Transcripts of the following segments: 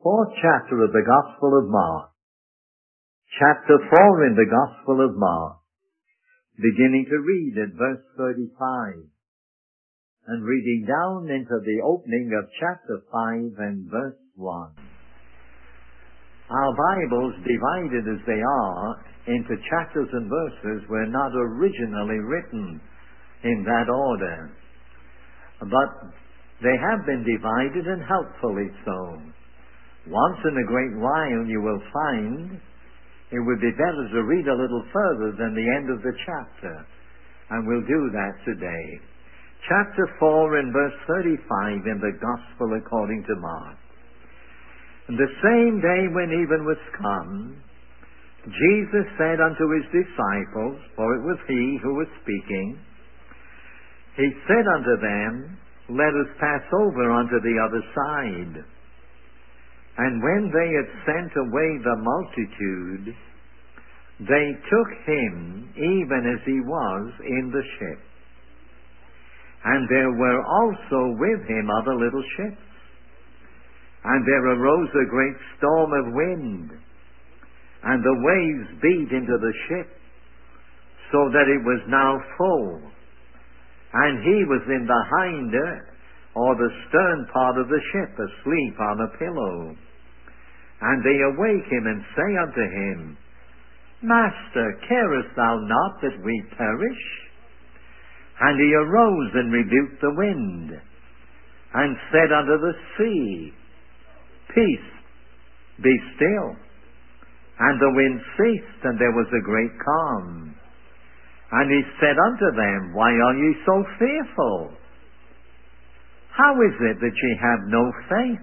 fourth chapter of the Gospel of Mark. Chapter 4 in the Gospel of Mark, beginning to read at verse 35, and reading down into the opening of chapter 5 and verse 1. Our Bibles, divided as they are into chapters and verses, were not originally written in that order, but they have been divided, and helpfully so. Once in a great while you will find it would be better to read a little further than the end of the chapter, and we'll do that today. Chapter 4 and verse 35 in the Gospel according to Mark. And the same day when even was come, Jesus said unto his disciples, for it was he who was speaking, he said unto them, let us pass over unto the other side. And when they had sent away the multitude, they took him even as he was in the ship. And there were also with him other little ships. And there arose a great storm of wind, and the waves beat into the ship, so that it was now full. And he was in the hinder, or the stern part of the ship, asleep on a pillow. And they awake him, and say unto him, Master, carest thou not that we perish? And he arose and rebuked the wind, and said unto the sea, Peace, be still. And the wind ceased, and there was a great calm. And he said unto them, Why are ye so fearful? How is it that ye have no faith?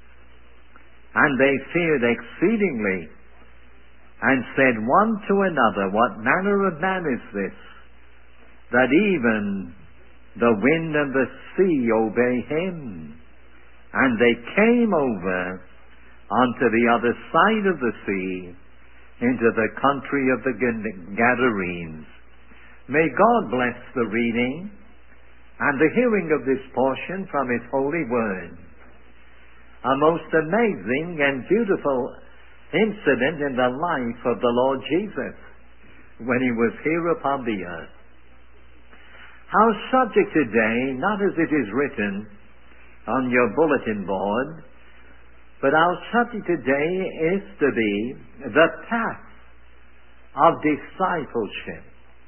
And they feared exceedingly, and said one to another, What manner of man is this, that even the wind and the sea obey him? And they came over unto the other side of the sea, into the country of the Gadarenes. May God bless the reading and the hearing of this portion from his holy word. A most amazing and beautiful incident in the life of the Lord Jesus when he was here upon the earth. Our subject today, not as it is written on your bulletin board, but our subject today is to be the path of discipleship.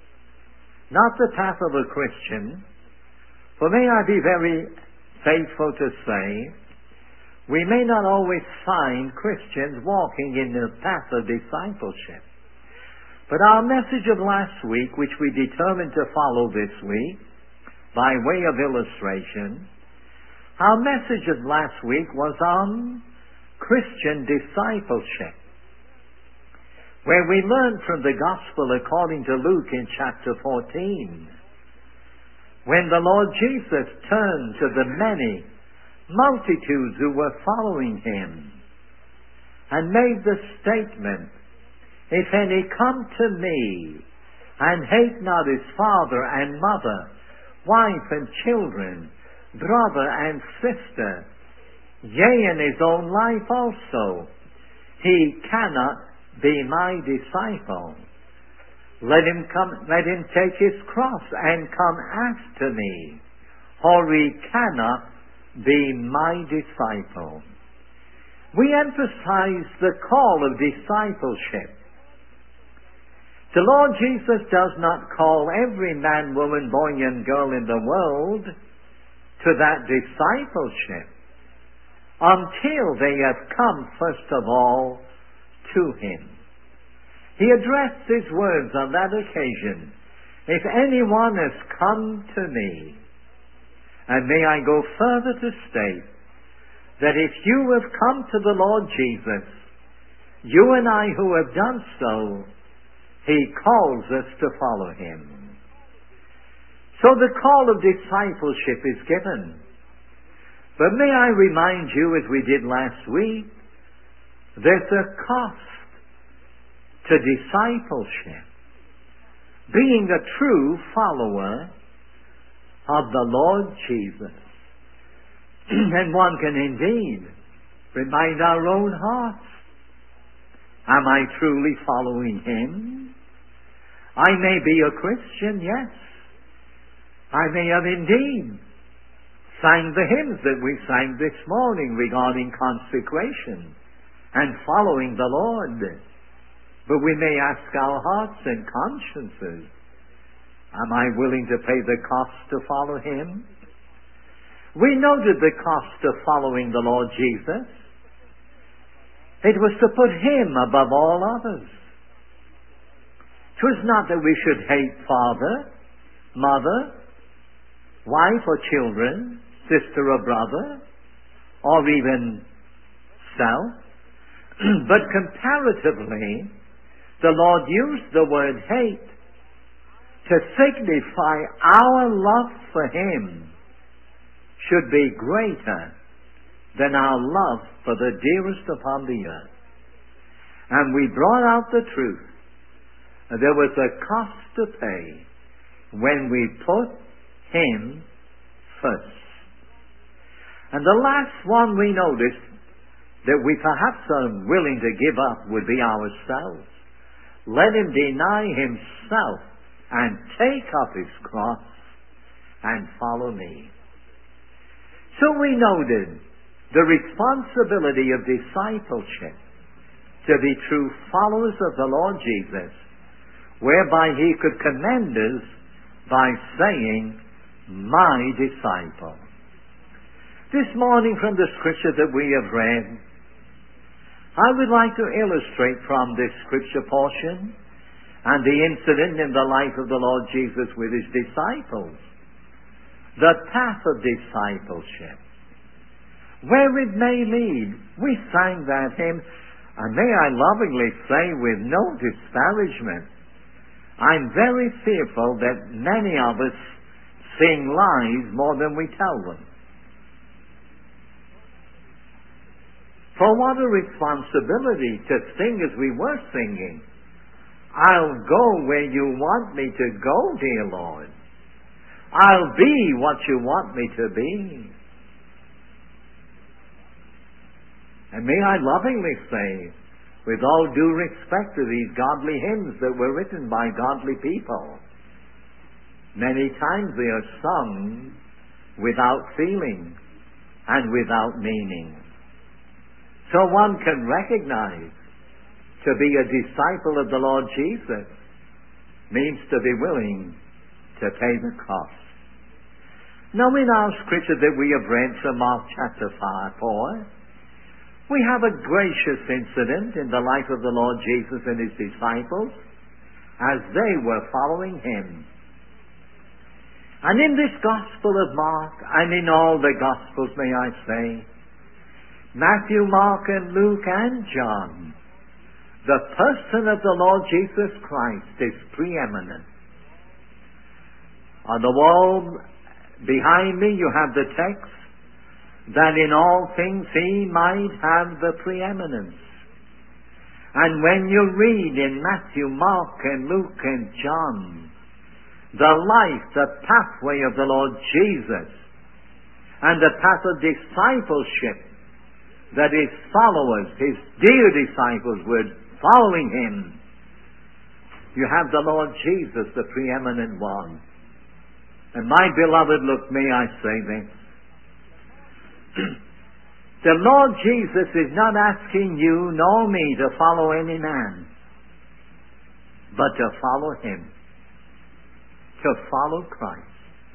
Not the path of a Christian, for may I be very faithful to say, we may not always find Christians walking in the path of discipleship. But our message of last week, which we determined to follow this week, by way of illustration, our message of last week was on Christian discipleship, where we learned from the Gospel according to Luke in chapter 14, when the Lord Jesus turned to the many multitudes who were following him and made the statement, If any come to me and hate not his father and mother, wife and children, brother and sister, yea, and his own life also, he cannot be my disciple. Let him take his cross and come after me, or he cannot be my disciple. We emphasize the call of discipleship. The Lord Jesus does not call every man, woman, boy, and girl in the world to that discipleship until they have come, first of all, to him. He addressed his words on that occasion, If anyone has come to me, and may I go further to state that if you have come to the Lord Jesus, you and I who have done so, he calls us to follow him. So the call of discipleship is given. But may I remind you, as we did last week, there's a cost to discipleship. Being a true follower of the Lord Jesus. And one can indeed Remind our own hearts. Am I truly following Him? I may be a Christian, yes. I may have indeed sang the hymns that we sang this morning regarding consecration and following the Lord. But we may ask our hearts and consciences, am I willing to pay the cost to follow Him? We noted the cost of following the Lord Jesus. It was to put Him above all others. It was not that we should hate father, mother, wife or children, sister or brother, or even self. But comparatively, the Lord used the word hate to signify our love for Him should be greater than our love for the dearest upon the earth. And we brought out the truth. There was a cost to pay when we put Him first. And the last one we noticed that we perhaps are willing to give up would be ourselves. Let him deny himself and take up his cross and follow me. So we noted the responsibility of discipleship to be true followers of the Lord Jesus, whereby He could commend us by saying, my disciple. This morning from the scripture that we have read, I would like to illustrate from this scripture portion and the incident in the life of the Lord Jesus with His disciples, the path of discipleship, where it may lead. We sang that hymn, and may I lovingly say with no disparagement, I'm very fearful that many of us sing lies more than we tell them. For what a responsibility to sing as we were singing. I'll go where you want me to go, dear Lord. I'll be what you want me to be. And may I lovingly say, with all due respect to these godly hymns that were written by godly people, many times they are sung without feeling and without meaning. So one can recognize to be a disciple of the Lord Jesus means to be willing to pay the cost. Now in our scripture that we have read from Mark chapter 4, we have a gracious incident in the life of the Lord Jesus and His disciples as they were following Him. And in this Gospel of Mark, and in all the Gospels, may I say, Matthew, Mark, and Luke, and John, the person of the Lord Jesus Christ is preeminent. On the wall behind me you have the text, that in all things He might have the preeminence. And when you read in Matthew, Mark, and Luke, and John, the life, the pathway of the Lord Jesus, and the path of discipleship, that His followers, His dear disciples, were following Him, you have the Lord Jesus, the preeminent one. And my beloved, look, may I say this. The Lord Jesus is not asking you nor me to follow any man, but to follow Him, to follow Christ.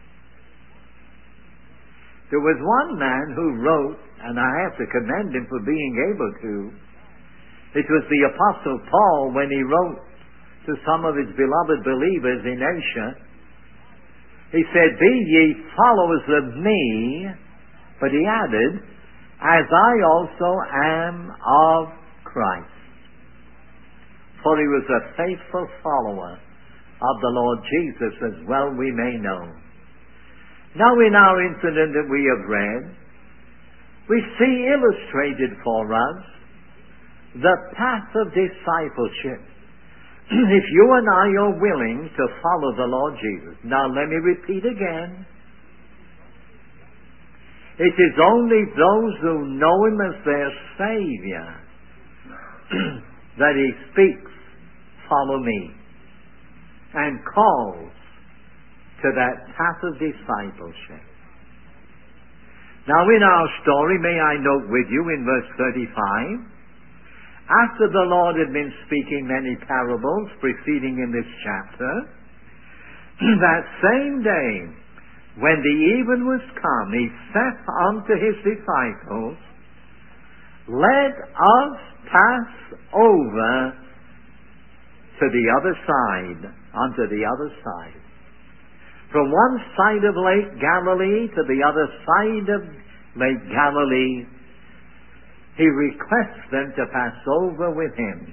There was one man who wrote, and I have to commend him for being able to. It was the Apostle Paul when he wrote to some of his beloved believers in Asia. He said, be ye followers of me, but he added, as I also am of Christ. For he was a faithful follower of the Lord Jesus, as well we may know. Now in our incident that we have read, we see illustrated for us the path of discipleship. If you and I are willing to follow the Lord Jesus. Now let me repeat again. It is only those who know Him as their Savior that He speaks, "Follow me," and calls to that path of discipleship. Now in our story, may I note with you in verse 35, after the Lord had been speaking many parables preceding in this chapter, that same day, when the even was come, He said unto His disciples, "Let us pass over to the other side," unto the other side. From one side of Lake Galilee to the other side of Lake Galilee, He requests them to pass over with Him.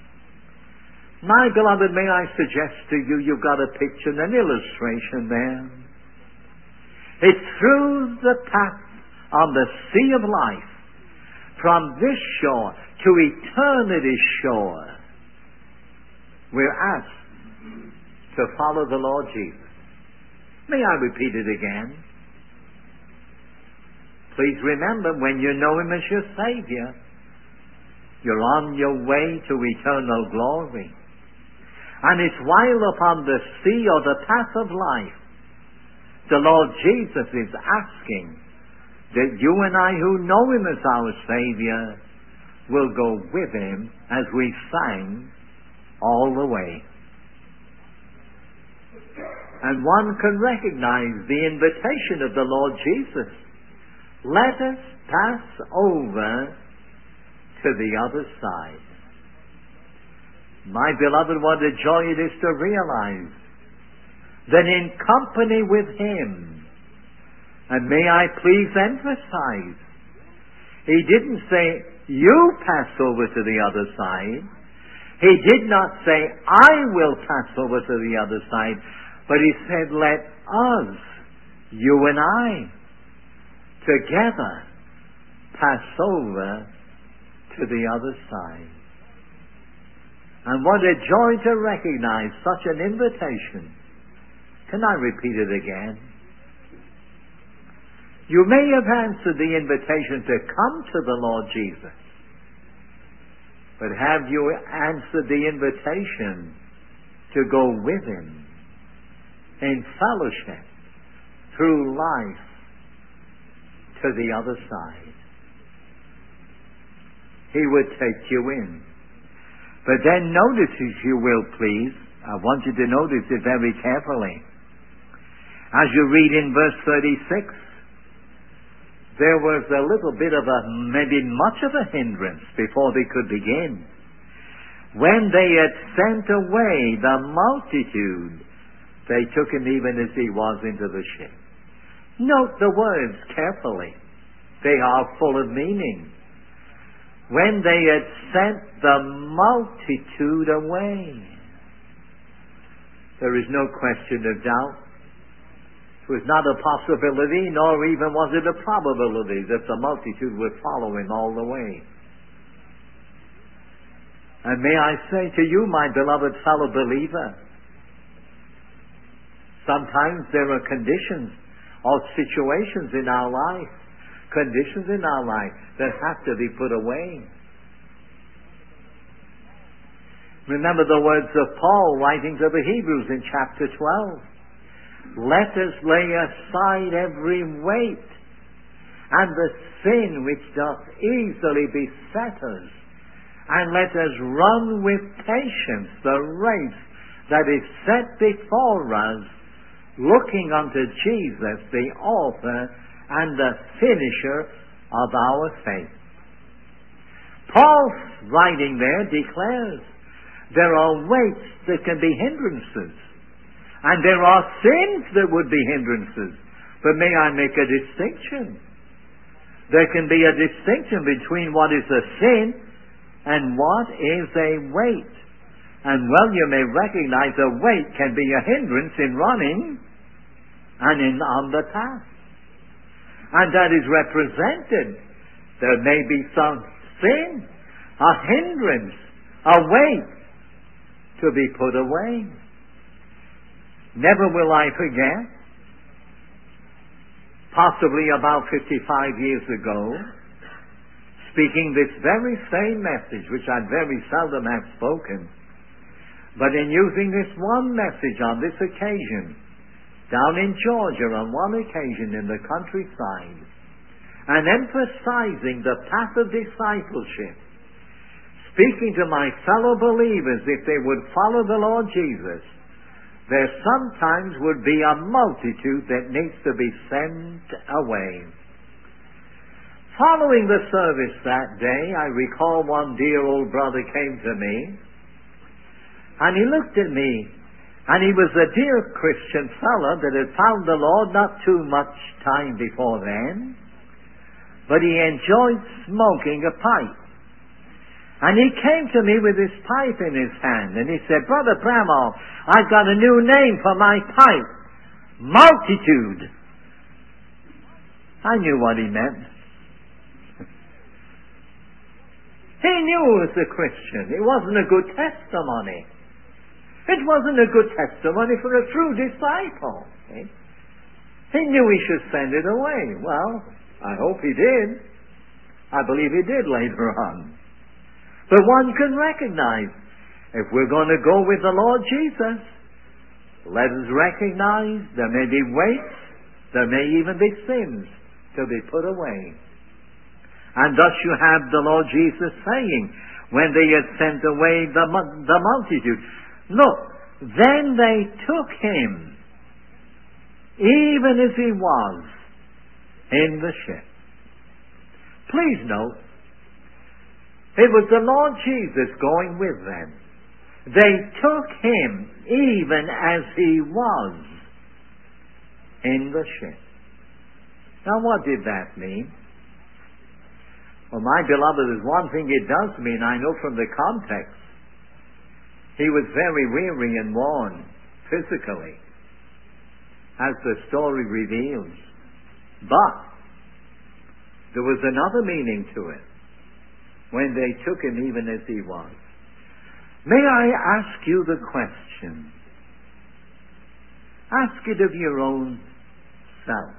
My beloved, may I suggest to you, you've got a picture and an illustration there. It's through the path on the sea of life, from this shore to eternity's shore, we're asked to follow the Lord Jesus. May I repeat it again? Please remember, when you know Him as your Savior, you're on your way to eternal glory. And it's while upon the sea or the path of life, the Lord Jesus is asking that you and I who know Him as our Savior will go with Him, as we sang, all the way. And one can recognize the invitation of the Lord Jesus. Let us pass over to the other side. My beloved, what a joy it is to realize that in company with Him, and may I please emphasize, He didn't say, "You pass over to the other side." He did not say, "I will pass over to the other side." But He said, "Let us, you and I, together pass over to the other side." And what a joy to recognize such an invitation. Can I repeat it again? You may have answered the invitation to come to the Lord Jesus, but have you answered the invitation to go with Him in fellowship through life to the other side? He would take you in. But then notice, if you will please, I want you to notice it very carefully. As you read in verse 36, there was a little bit of maybe much of a hindrance before they could begin. When they had sent away the multitude, they took Him even as He was into the ship. Note the words carefully. They are full of meaning. When they had sent the multitude away. There is no question of doubt. It was not a possibility, nor even was it a probability that the multitude would follow Him all the way. And may I say to you, my beloved fellow believer, sometimes there are conditions or situations in our life, that have to be put away. Remember the words of Paul writing to the Hebrews in chapter 12. Let us lay aside every weight and the sin which doth easily beset us, and let us run with patience the race that is set before us, looking unto Jesus, the author and the finisher of our faith. Paul, writing there, declares there are weights that can be hindrances, and there are sins that would be hindrances. But may I make a distinction? There can be a distinction between what is a sin and what is a weight. And well, you may recognize a weight can be a hindrance in running and on the path. And that is represented. There may be some sin, a hindrance, a weight to be put away. Never will I forget possibly about 55 years ago, speaking this very same message, which I very seldom have spoken, but in using this one message on this occasion, down in Georgia on one occasion in the countryside, and emphasizing the path of discipleship, speaking to my fellow believers if they would follow the Lord Jesus, there sometimes would be a multitude that needs to be sent away. Following the service that day, I recall one dear old brother came to me, and he looked at me, and he was a dear Christian fellow that had found the Lord not too much time before then, but he enjoyed smoking a pipe. And he came to me with his pipe in his hand, and he said, "Brother Bramall, I've got a new name for my pipe. Multitude." I knew what he meant. He knew he was a Christian. It wasn't a good testimony. It wasn't a good testimony for a true disciple. He knew he should send it away. Well, I hope he did. I believe he did later on. But one can recognize, if we're going to go with the Lord Jesus, let us recognize there may be weights, there may even be sins to be put away. And thus you have the Lord Jesus saying, when they had sent away the multitude, look, then they took him, even as he was, in the ship. Please note, it was the Lord Jesus going with them. They took him even as he was in the ship. Now what did that mean? Well, my beloved, there's one thing it does mean, I know from the context. He was very weary and worn physically, as the story reveals. But there was another meaning to it, when they took him even as he was. May I ask you the question? Ask it of your own self.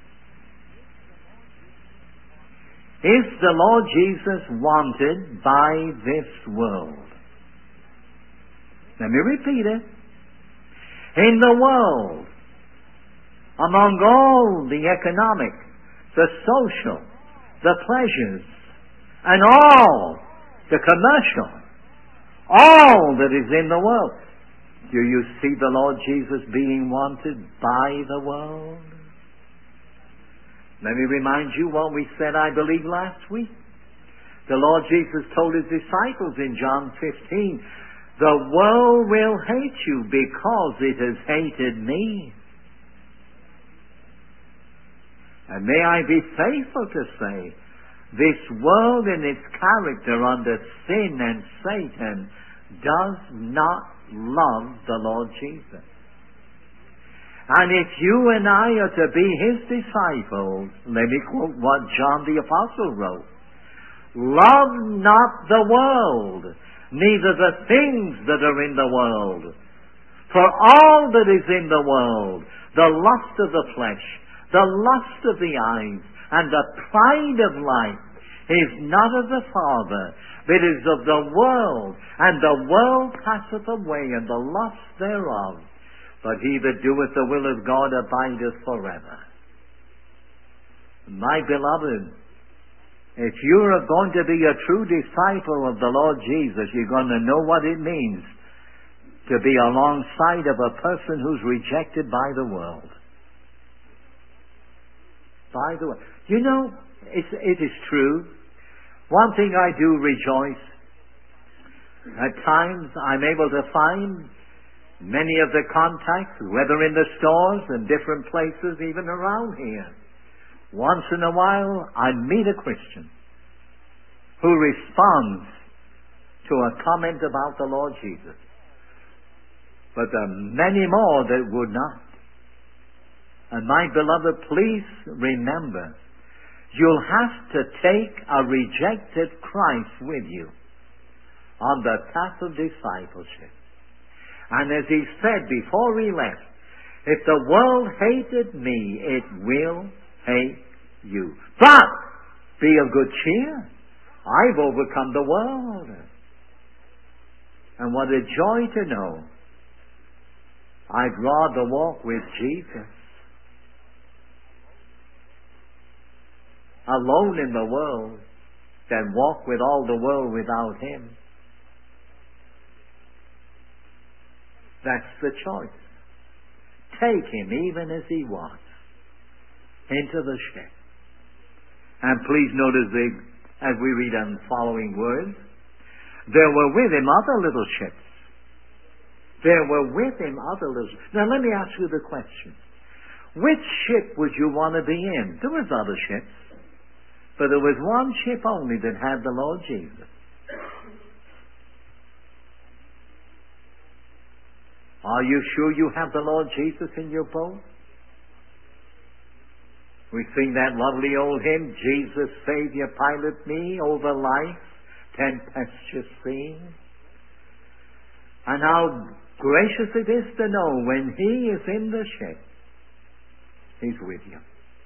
Is the Lord Jesus wanted by this world? Let me repeat it. In the world, among all the economic, the social, the pleasures, and all the commercial, all that is in the world, do you see the Lord Jesus being wanted by the world? Let me remind you what we said, I believe, last week. The Lord Jesus told his disciples in John 15, "The world will hate you because it has hated me." And may I be faithful to say, this world in its character under sin and Satan does not love the Lord Jesus. And if you and I are to be his disciples, let me quote what John the Apostle wrote. "Love not the world, neither the things that are in the world. For all that is in the world, the lust of the flesh, the lust of the eyes, and the pride of life, is not of the Father, but is of the world. And the world passeth away, and the lust thereof. But he that doeth the will of God abideth forever." My beloved, if you are going to be a true disciple of the Lord Jesus, you're going to know what it means to be alongside of a person who's rejected by the world. By the way, you know, it is true. One thing I do rejoice. At times I'm able to find many of the contacts, whether in the stores and different places, even around here. Once in a while, I meet a Christian who responds to a comment about the Lord Jesus. But there are many more that would not. And my beloved, please remember, you'll have to take a rejected Christ with you on the path of discipleship. And as he said before he left, if the world hated me, it will take you. But be of good cheer. I've overcome the world. And what a joy to know I'd rather walk with Jesus alone in the world than walk with all the world without Him. That's the choice. Take Him even as He was into the ship. And please notice as we read on following words, there were with Him other little ships. There were with Him other little ships. Now let me ask you the question. Which ship would you want to be in? There was other ships. But there was one ship only that had the Lord Jesus. Are you sure you have the Lord Jesus in your boat? We sing that lovely old hymn, Jesus, Savior, pilot me over life's tempestuous sea. And how gracious it is to know when He is in the ship, He's with you.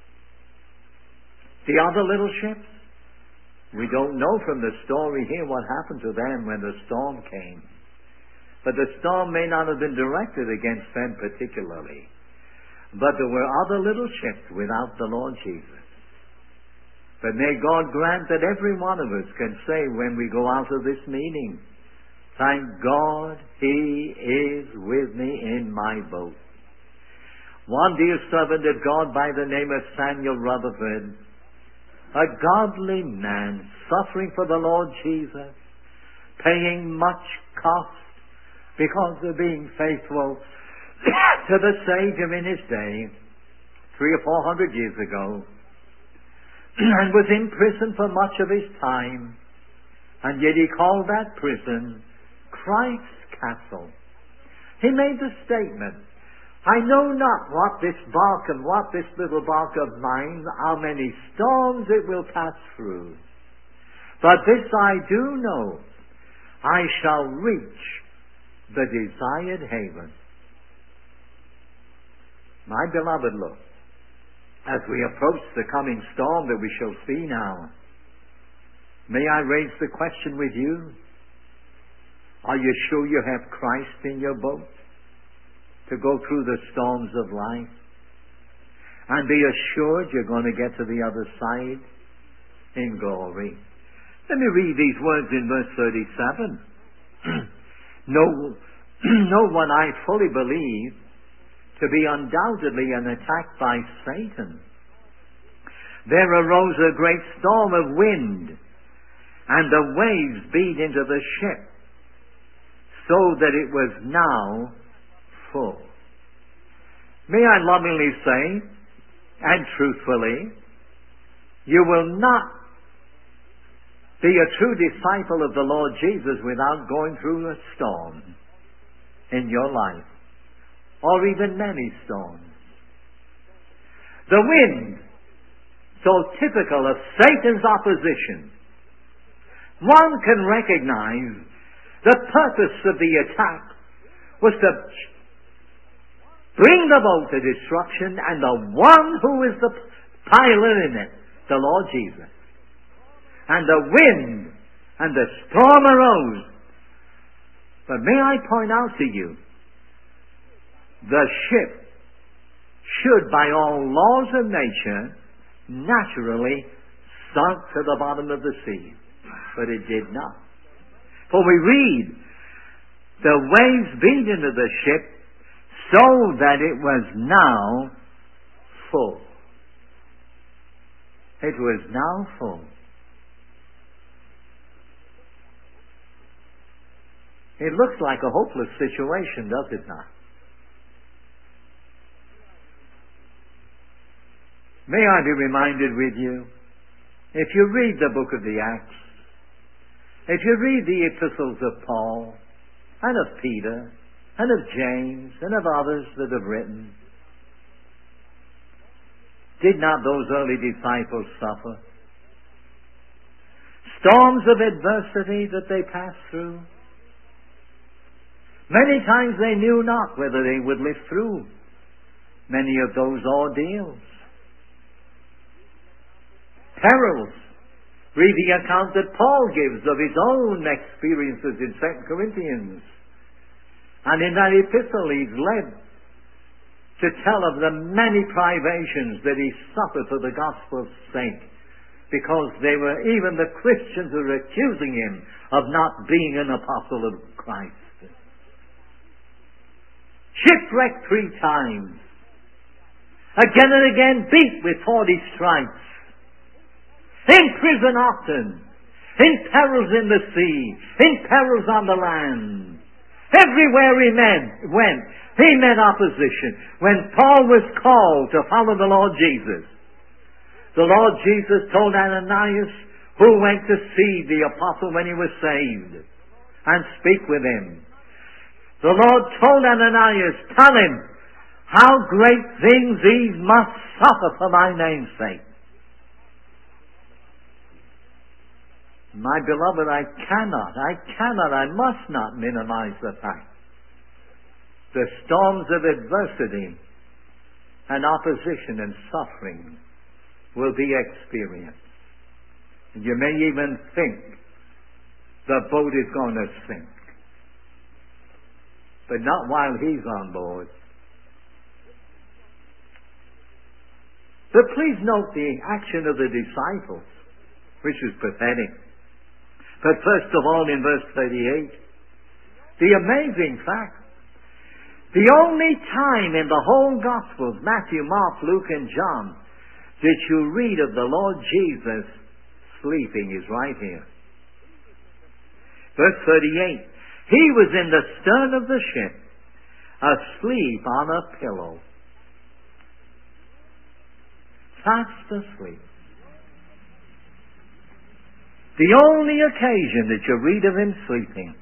The other little ships, we don't know from the story here what happened to them when the storm came. But the storm may not have been directed against them particularly. But there were other little ships without the Lord Jesus. But may God grant that every one of us can say when we go out of this meeting, thank God He is with me in my boat. One dear servant of God by the name of Samuel Rutherford, a godly man suffering for the Lord Jesus, paying much cost because of being faithful to the Savior in his day, 300 or 400 years ago, and was in prison for much of his time, and yet he called that prison Christ's Castle. He made the statement, I know not what this bark and what this little bark of mine, how many storms it will pass through. But this I do know, I shall reach the desired haven. My beloved, look, as we approach the coming storm that we shall see now, may I raise the question with you? Are you sure you have Christ in your boat to go through the storms of life? And be assured you're going to get to the other side in glory. Let me read these words in verse 37. No one I fully believe to be undoubtedly an attack by Satan. There arose a great storm of wind, and the waves beat into the ship, so that it was now full. May I lovingly say, and truthfully, you will not be a true disciple of the Lord Jesus without going through a storm in your life, or even many storms. The wind, so typical of Satan's opposition, one can recognize the purpose of the attack was to bring the boat to destruction, and the one who is the pilot in it, the Lord Jesus. And the wind and the storm arose. But may I point out to you, the ship should, by all laws of nature, naturally sunk to the bottom of the sea. But it did not. For we read, the waves beat into the ship so that it was now full. It was now full. It looks like a hopeless situation, does it not? May I be reminded with you, if you read the book of the Acts, if you read the epistles of Paul, and of Peter, and of James, and of others that have written, did not those early disciples suffer? Storms of adversity that they passed through. Many times they knew not whether they would live through many of those ordeals. perils. Read the account that Paul gives of his own experiences in 2 Corinthians. And in that epistle he's led to tell of the many privations that he suffered for the gospel's sake, because they were, even the Christians were accusing him of not being an apostle of Christ. Shipwrecked 3 times. Again and again beat with 40 stripes. In prison often. In perils in the sea. In perils on the land. Everywhere he went, he met opposition. When Paul was called to follow the Lord Jesus, the Lord Jesus told Ananias, who went to see the apostle when he was saved, and speak with him. The Lord told Ananias, tell him how great things he must suffer for my name's sake. My beloved, I must not minimize the fact. The storms of adversity and opposition and suffering will be experienced. You may even think the boat is going to sink. But not while he's on board. But please note the action of the disciples, which is pathetic. But first of all, in verse 38, the amazing fact, the only time in the whole Gospels, Matthew, Mark, Luke, and John, that you read of the Lord Jesus sleeping is right here. Verse 38, he was in the stern of the ship, asleep on a pillow. Fast asleep. The only occasion that you read of him sleeping.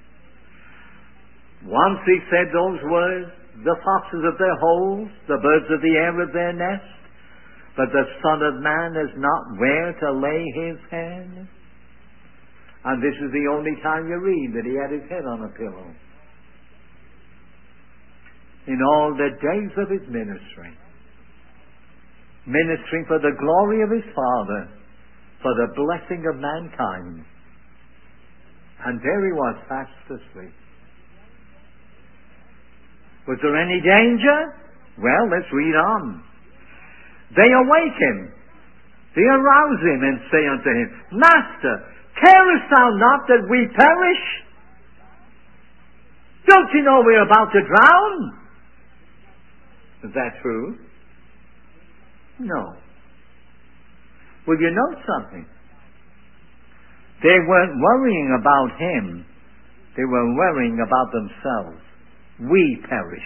Once he said those words, the foxes of their holes, the birds of the air of their nest, but the Son of Man has not where to lay his head. And this is the only time you read that he had his head on a pillow. In all the days of his ministry, ministering for the glory of his Father, for the blessing of mankind. And there he was, fast asleep. Was there any danger? Well, let's read on. They awake him. They arouse him and say unto him, Master, carest thou not that we perish? Don't you know we're about to drown? Is that true? No. Well, you know something. They weren't worrying about him. They were worrying about themselves. We perish.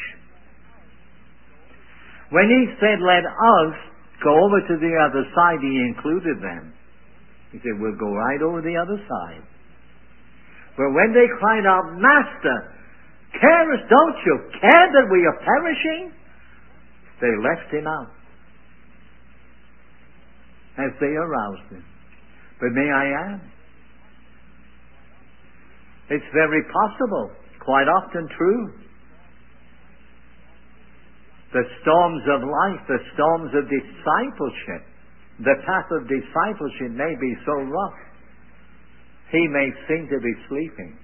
When he said, let us go over to the other side, he included them. He said, we'll go right over the other side. But when they cried out, Master, don't you care that we are perishing? They left him out as they aroused him. But may I add, it's very possible, quite often true, the storms of life, the storms of discipleship, the path of discipleship may be so rough, he may seem to be sleeping.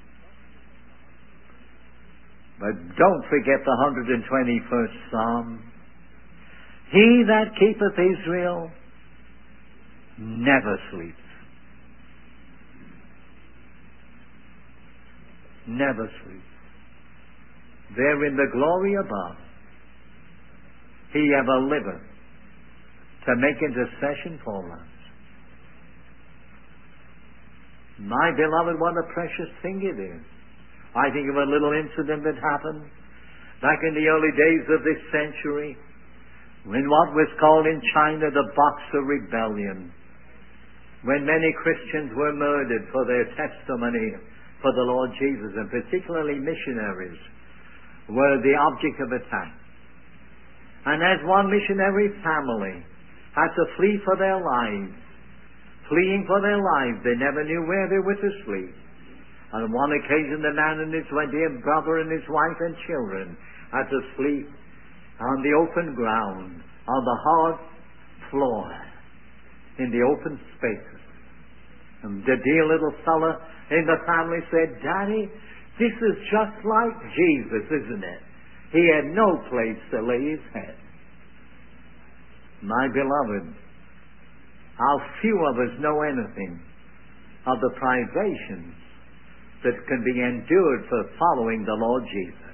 But don't forget the 121st Psalm. He that keepeth Israel never sleeps. Never sleeps. There in the glory above, he ever liveth to make intercession for us. My beloved, what a precious thing it is. I think of a little incident that happened back in the early days of this century, when what was called in China the Boxer Rebellion, when many Christians were murdered for their testimony for the Lord Jesus, and particularly missionaries were the object of attack. And as one missionary family had to flee for their lives, fleeing for their lives, they never knew where they were to sleep. On one occasion, the man and his dear brother and his wife and children had to sleep on the open ground, on the hard floor, in the open spaces. And the dear little fella in the family said, "Daddy, this is just like Jesus, isn't it? He had no place to lay his head." My beloved, how few of us know anything of the privations that can be endured for following the Lord Jesus.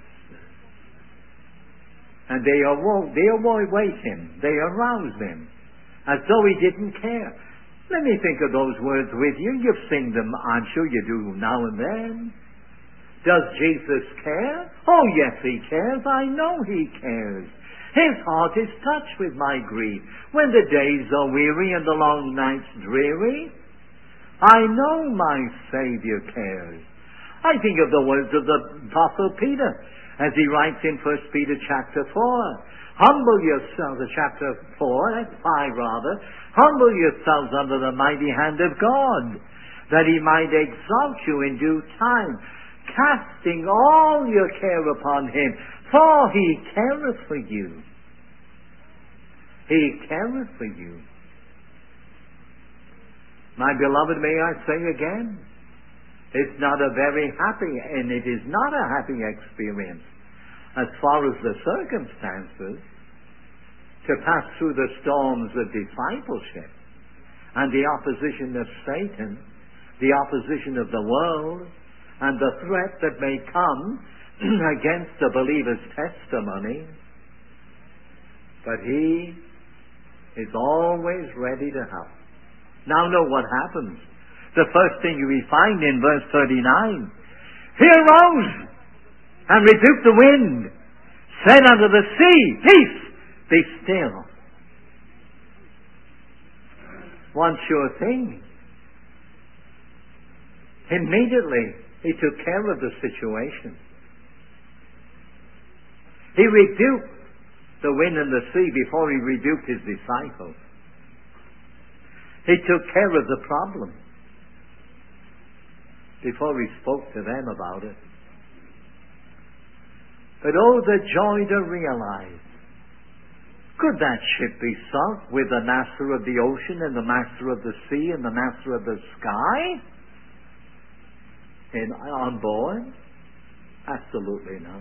And they awake him, they arouse him, as though he didn't care. Let me think of those words with you. You've seen them, I'm sure you do now and then. Does Jesus care? Oh yes, he cares. I know he cares. His heart is touched with my grief. When the days are weary and the long nights dreary, I know my Savior cares. I think of the words of the Apostle Peter as he writes in 1 Peter chapter 4. Humble yourselves, chapter 4, that's 5 rather. Humble yourselves under the mighty hand of God, that he might exalt you in due time, casting all your care upon him, for he careth for you. He careth for you. My beloved, may I say again, it's not a very happy, and it is not a happy experience as far as the circumstances to pass through the storms of discipleship and the opposition of Satan, the opposition of the world, and the threat that may come against the believer's testimony. But he is always ready to help. Now know what happens. The first thing we find in verse 39, he arose and rebuked the wind, said unto the sea, "Peace, be still." One sure thing. Immediately, he took care of the situation. He rebuked the wind and the sea before he rebuked his disciples. He took care of the problem before he spoke to them about it. But oh, the joy to realize, could that ship be sunk with the master of the ocean and the master of the sea and the master of the sky on board? Absolutely not.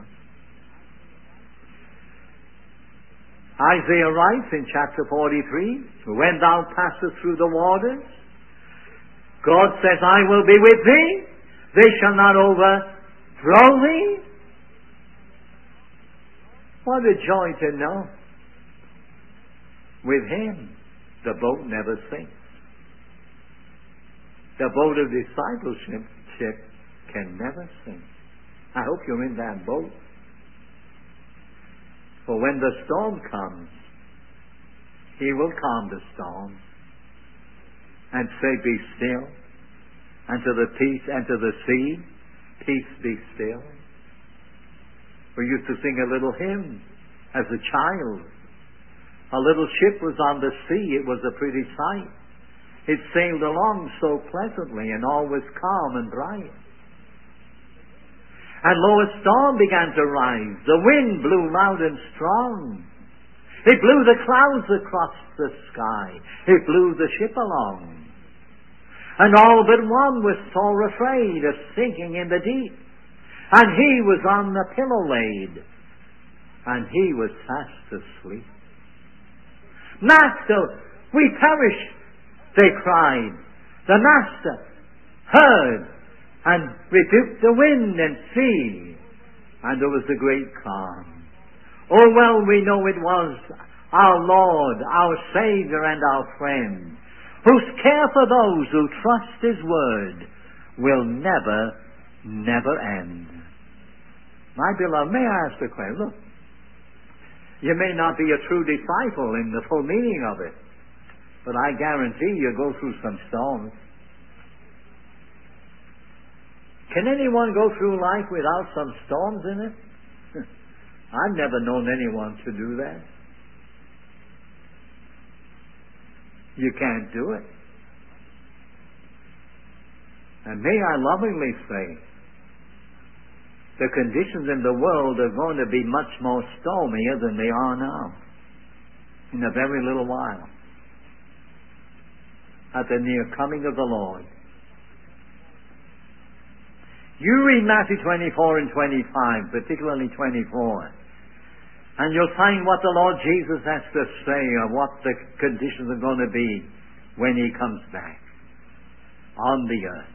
Isaiah writes in chapter 43, when thou passest through the waters, God says, I will be with thee. They shall not overthrow thee. What a joy to know. With him, the boat never sinks. The boat of discipleship can never sink. I hope you're in that boat. For when the storm comes, he will calm the storm and say, be still. And to the peace and to the sea, peace be still. We used to sing a little hymn as a child. A little ship was on the sea. It was a pretty sight. It sailed along so pleasantly, and all was calm and bright. And lo, a storm began to rise. The wind blew loud and strong. It blew the clouds across the sky. It blew the ship along. And all but one was sore afraid of sinking in the deep. And he was on the pillow laid. And he was fast asleep. Master, we perish, they cried. The master heard and rebuked the wind and sea. And there was a great calm. Oh, well, we know it was our Lord, our Savior, and our friend, whose care for those who trust his word will never, never end. My beloved, may I ask a question? Look, you may not be a true disciple in the full meaning of it, but I guarantee you go through some storms. Can anyone go through life without some storms in it? I've never known anyone to do that. You can't do it. And may I lovingly say, the conditions in the world are going to be much more stormier than they are now. In a very little while. at the near coming of the Lord. You read Matthew 24 and 25, particularly 24, and you'll find what the Lord Jesus has to say of what the conditions are going to be when He comes back on the earth.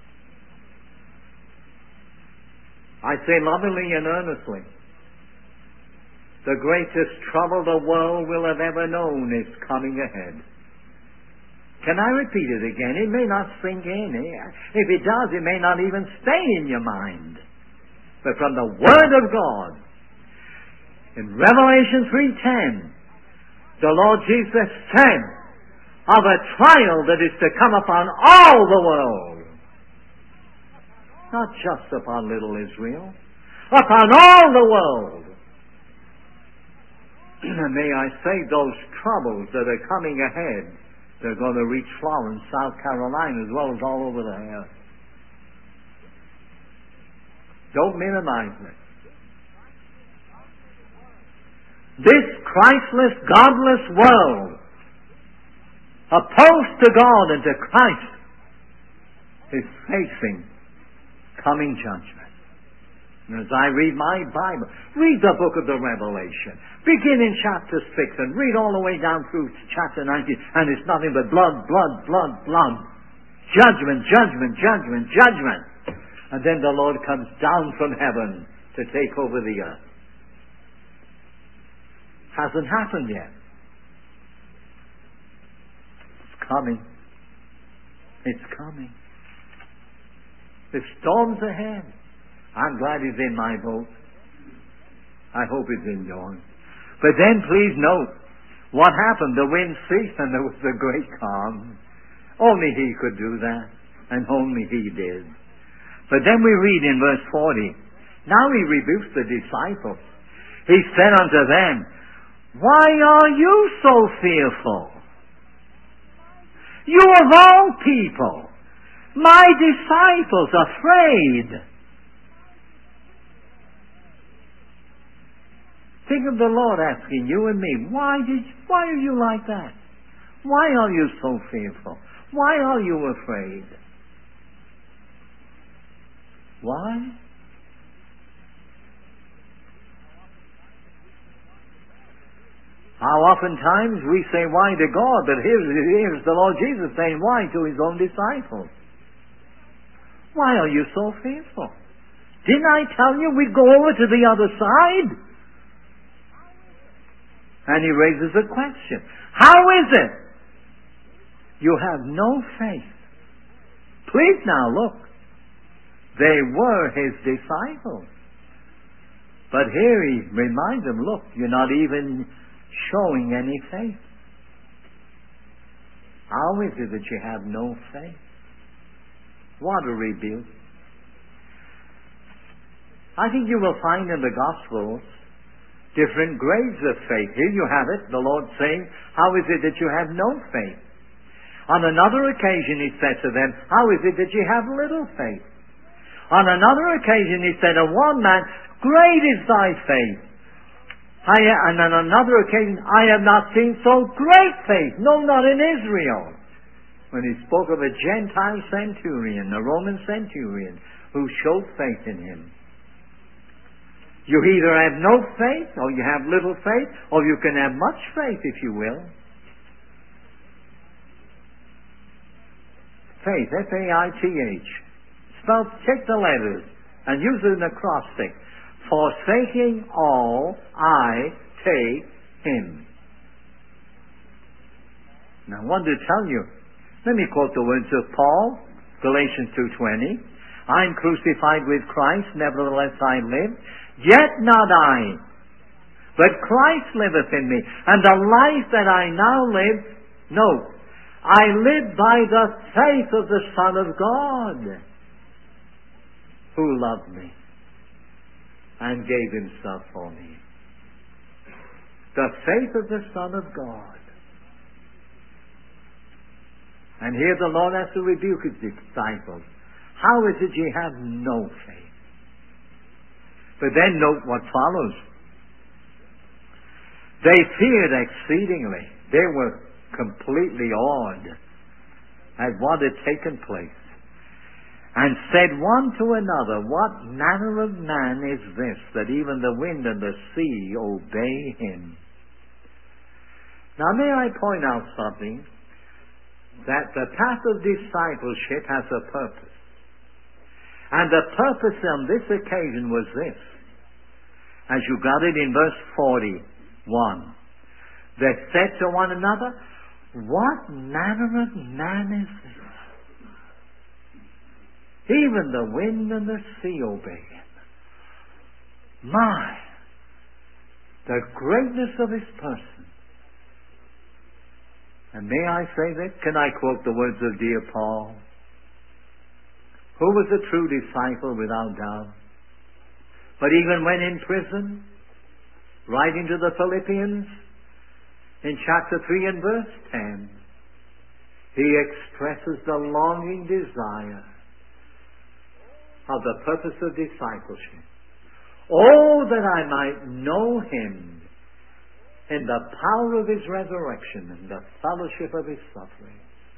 I say lovingly and earnestly, the greatest trouble the world will have ever known is coming ahead. Can I repeat it again? It may not sink in. If it does, it may not even stay in your mind. But from the Word of God, in Revelation 3:10, the Lord Jesus said of a trial that is to come upon all the world. Not just upon little Israel, upon all the world. May I say, those troubles that are coming ahead, they're going to reach Florence, South Carolina, as well as all over the earth. Don't minimize it. This Christless, godless world, opposed to God and to Christ, is facing coming judgment. And as I read my Bible, read the book of the Revelation. Begin in chapter 6 and read all the way down through chapter 19, and it's nothing but blood, blood, blood, blood. Judgment, judgment, judgment, judgment. And then the Lord comes down from heaven to take over the earth. Hasn't happened yet. It's coming. It's coming. The storm's ahead. I'm glad He's in my boat. I hope He's in yours. But then please note what happened. The wind ceased and there was a great calm. Only He could do that. And only He did. But then we read in verse 40. Now He rebukes the disciples. He said unto them, why are you so fearful? You of all people, my disciples, afraid. Think of the Lord asking you and me, why are you like that? Why are you so fearful? Why are you afraid? Why? How oftentimes we say why to God, but here's the Lord Jesus saying why to His own disciples. Why are you so fearful? Didn't I tell you we'd go over to the other side? And He raises a question. How is it you have no faith? Please now look. They were His disciples. But here He reminds them, look, you're not even showing any faith. How is it that you have no faith? What a rebuke. I think you will find in the Gospels different grades of faith. Here you have it, the Lord saying, how is it that you have no faith? On another occasion He said to them, how is it that you have little faith? On another occasion He said of one man, great is thy faith. And on another occasion, I have not seen so great faith, no, not in Israel. When He spoke of a Gentile centurion, a Roman centurion, who showed faith in Him. You either have no faith, or you have little faith, or you can have much faith, if you will. Faith, F-A-I-T-H. Spell, take the letters, and use it in a cross stick. Forsaking all, I take Him. Now I want to tell you, let me quote the words of Paul, Galatians 2:20. I'm crucified with Christ, nevertheless I live. Yet not I, but Christ liveth in me. And the life that I now live, note, I live by the faith of the Son of God, who loved me and gave Himself for me. The faith of the Son of God. And here the Lord has to rebuke His disciples. How is it you have no faith? But then note what follows. They feared exceedingly. They were completely awed. at what had taken place, and said one to another, "What manner of man is this, that even the wind and the sea obey him?" Now may I point out something, that the path of discipleship has a purpose. And the purpose on this occasion was this, as you got it in verse 41. They said to one another, "What manner of man is this? Even the wind and the sea obey him." My, the greatness of his person. And may I say this? Can I quote the words of dear Paul, who was a true disciple without doubt, but even when in prison, writing to the Philippians in chapter 3 and verse 10, he expresses the longing desire of the purpose of discipleship. "Oh, that I might know him in the power of his resurrection and the fellowship of his suffering."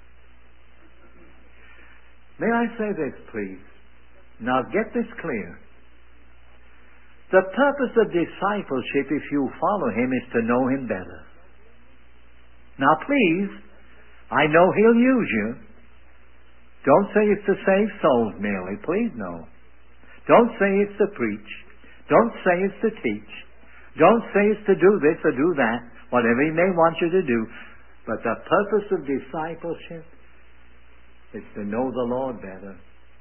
May I say this, please? Now get this clear. The purpose of discipleship, if you follow him, is to know him better. Now please, I know he'll use you. Don't say it's to save souls merely. Please, no. Don't say it's to preach. Don't say it's to teach. Don't say it's to do this or do that, whatever he may want you to do. But the purpose of discipleship is to know the Lord better.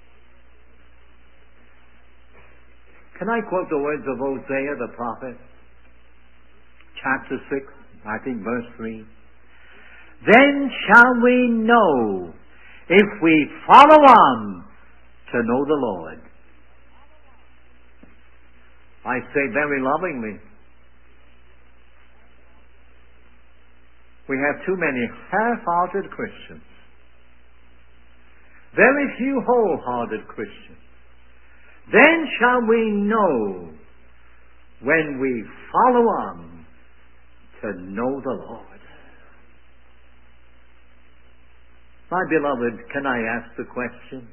Can I quote the words of Hosea the prophet? Chapter 6, I think verse 3. "Then shall we know, if we follow on, to know the Lord." I say very lovingly, we have too many half-hearted Christians. Very few wholehearted Christians. Then shall we know, when we follow on, to know the Lord. My beloved, can I ask the question?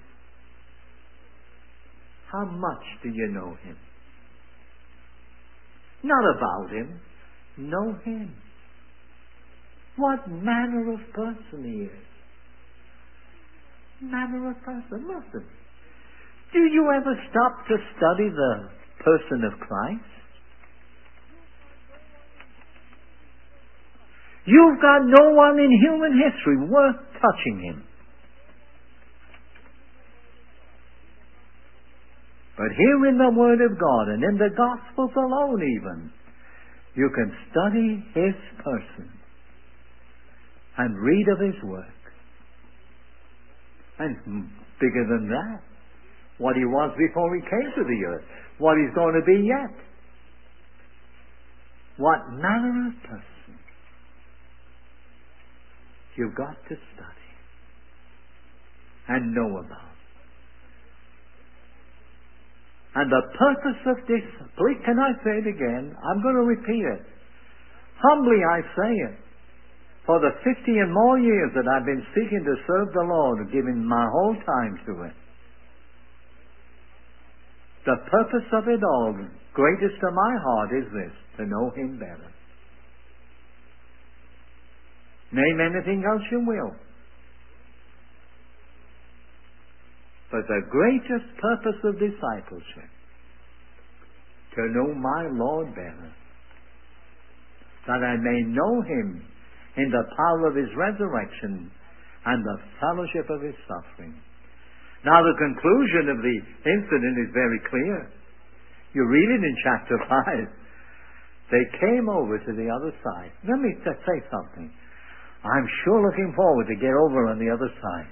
How much do you know him? Not about him. Know him. What manner of person he is. Manner of person. Listen. Do you ever stop to study the person of Christ? You've got no one in human history worth touching him. But here in the Word of God, and in the Gospels alone even, you can study his person and read of his work. And bigger than that, what he was before he came to the earth, what he's going to be yet. What manner of person you've got to study and know about. And the purpose of this, please, can I say it again? I'm going to repeat it. Humbly I say it. For the 50 and more years that I've been seeking to serve the Lord, giving my whole time to it, the purpose of it all, greatest to my heart, is this: to know him better. Name anything else you will. But the greatest purpose of discipleship, to know my Lord better, that I may know him in the power of his resurrection and the fellowship of his suffering. Now the conclusion of the incident is very clear. You read it in chapter 5. They came over to the other side. Let me say something. I'm sure looking forward to get over on the other side.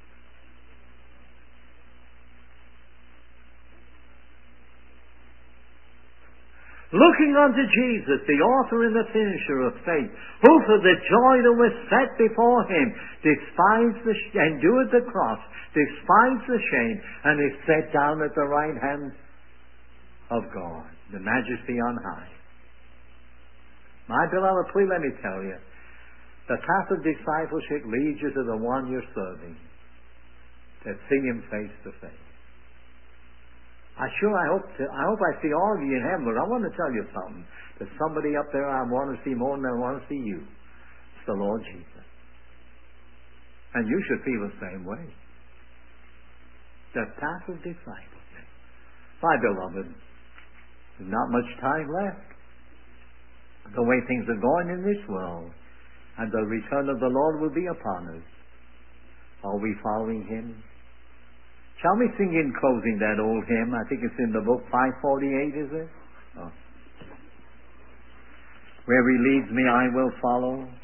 Looking unto Jesus, the author and the finisher of faith, who for the joy that was set before him endured the cross, despised the shame, and is set down at the right hand of God, the Majesty on high. My beloved, please let me tell you, The path of discipleship leads you to the one you're serving, to see Him face to face. I hope I see all of you in heaven, but I want to tell you something. There's somebody up there I want to see more than I want to see you. It's the Lord Jesus. And you should feel the same way. The path of discipleship. My beloved, there's not much time left. The way things are going in this world, and the return of the Lord will be upon us. Are we following Him? Shall we sing in closing that old hymn? I think it's in the book 548, is it? Oh. Where He leads me, I will follow.